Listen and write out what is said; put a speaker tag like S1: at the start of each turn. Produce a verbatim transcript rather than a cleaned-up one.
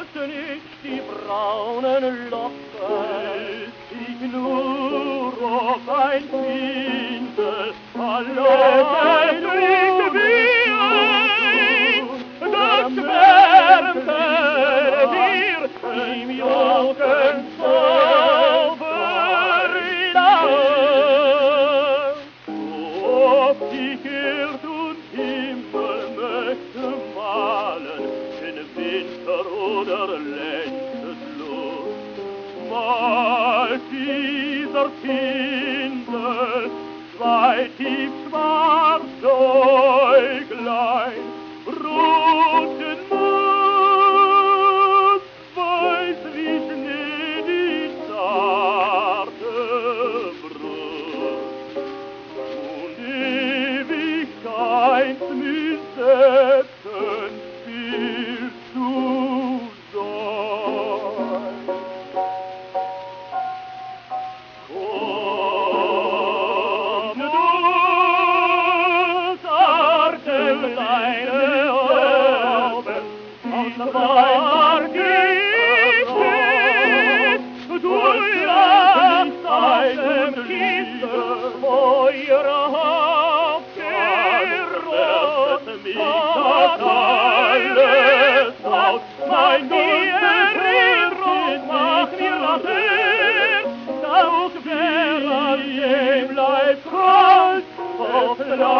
S1: verlöse nicht die braunen Locken, ich nur auf ein Pinsel, allein liegt wie ein, das wärmte mir im Jochen Zauberland. Ob die Erd und Himmel möchte malen, in Winter oder letztes Lust, malt dieser Pinsel zwei tief schwarze Äuglein, roten Mund, weiß wie Schnee die zarte Brust. Und ewig scheint mir Sätzen viel zu sein. Komm du, zarte deine Augen, aus Wein geschickt, du lachst einem Kiste, Feuer aufgerollt, hat alles aus, mein Erinnerung macht mir lachen, auch wer an dem Leib kalt, auf